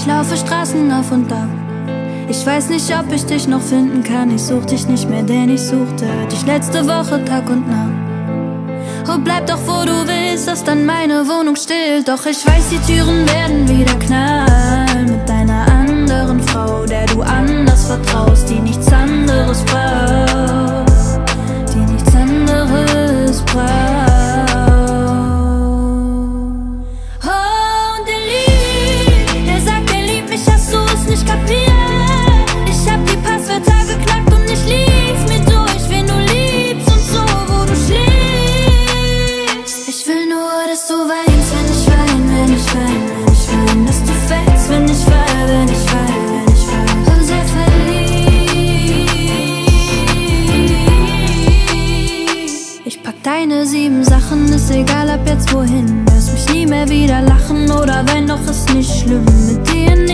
Ich laufe Straßen auf und ab. Ich weiß nicht, ob ich dich noch finden kann. Ich such dich nicht mehr, denn ich suchte dich letzte Woche Tag und Nacht. Oh, bleib doch, wo du willst, dass dann meine Wohnung still. Doch ich weiß, die Türen werden wieder knallen mit deiner anderen Frau, der du anders vertraust, die nichts anderes braucht, die nichts anderes braucht. Oh, und der sagt, er liebt mich, hast du es nicht kapiert? Ich hab die Passwörter geknackt und ich lies mir durch, wen du liebst und so, wo du schläfst. Ich will nur, dass du weinst, wenn ich wein, wenn ich wein, wenn ich wein, dass du fällst, wenn ich fall, wenn ich fall, wenn ich fall. Oh, sehr verliebt. Ich pack deine 7 Sachen, ist egal ab jetzt wohin. Hörst mich nie mehr wieder lachen oder wein, doch ist nicht schlimm. Mit dir